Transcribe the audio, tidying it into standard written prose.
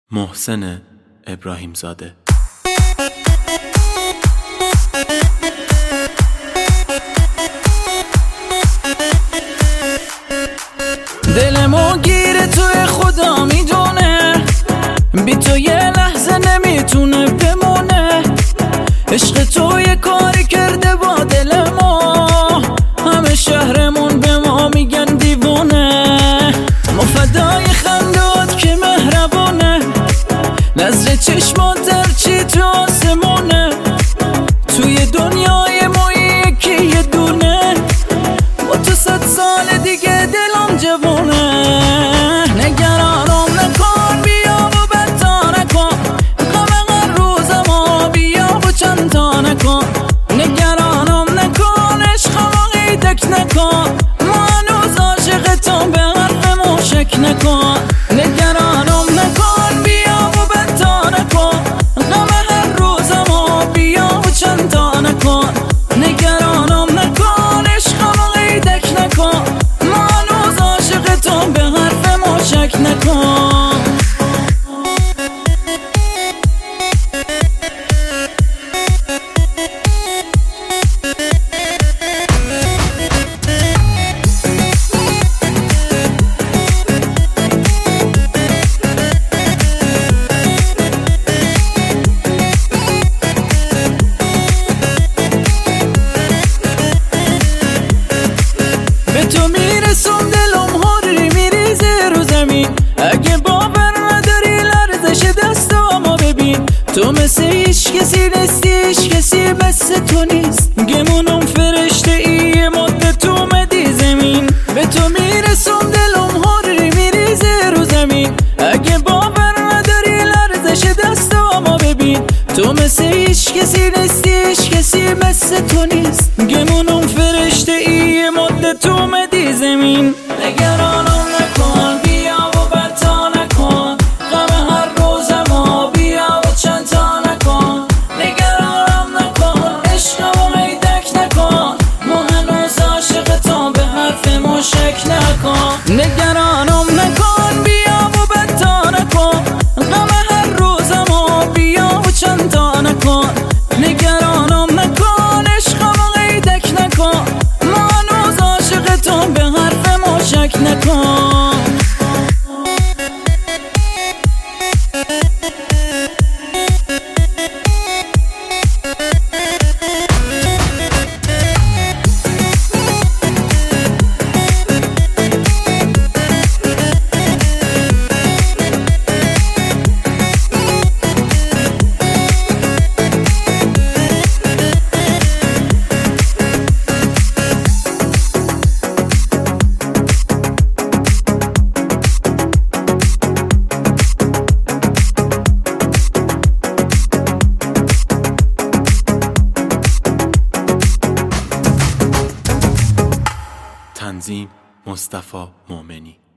محسن ابراهیم زاده. دلمو گیره توی خدا میدونه، بی تو یه لحظه نمیتونه بمونه. عشق تو یه کاری کرده با دل ما، همه شهرمون به ما میگن دیوونه. ما فدای خندات که مهربونه، نظر چشمات درچی تو آسمونه. توی دنیای ما یکی یه دونه، با تو 100 سال دیگه دلم جوونه. نگرانم نکن، بیا و بدتا نکن، غم هر روز ما بیا و چند تا نکن. نگرانم نکن، عشقم قیدک نکن، ما هنوز عاشقتم به حرفمون شک نکن. نگرانم نکن، بیا و بدتا نکن، غم هر روز ما بیا و چند تا نکن. نگرانم نکن، عشقم قیدک نکن، ما هنوز عاشقتم به حرفمون شک نکن. به تو میرسم دلم هاری میریزه رو زمین، اگه باور نداری لرزش دستامو ببین. تو مثل هیچ کسی نیستی، هیچ کسی مثل تو نیست، گمونم فرشته ای مدت اومدی زمین. به تو میرسم دلم هاری میریزه رو زمین، اگه باور نداری لرزش دستامو ببین. تو مثل هیچ کسی نیستی، هیچ کسی مثل تو نیست، گمونم فرشته ای مدت اومدی زمین. نگرانم نکن، بیا و بدتا نکن، غم هر روز ما بیا و چند تا نکن. نگرانم نکن، عشقمو قیدک نکن، ما هنوز عاشقتم به حرفمون شک نکن. نگرانم نکن، بیا و بدتا نکن، غم هر روز ما بیا و چند تا نکن. نگرانم نکن، عشقمو قیدک نکن، ما هنوز عاشقتم به حرفمون شک نکن. تنظیم مصطفی مومنی.